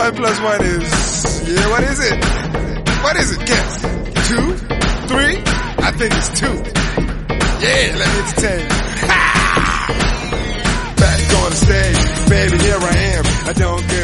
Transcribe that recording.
1 plus 1 is, yeah, what is it? What is it? Guess. 2? 3? I think it's 2. Yeah, let me entertain you. Back on the stage, baby, here I am. I don't give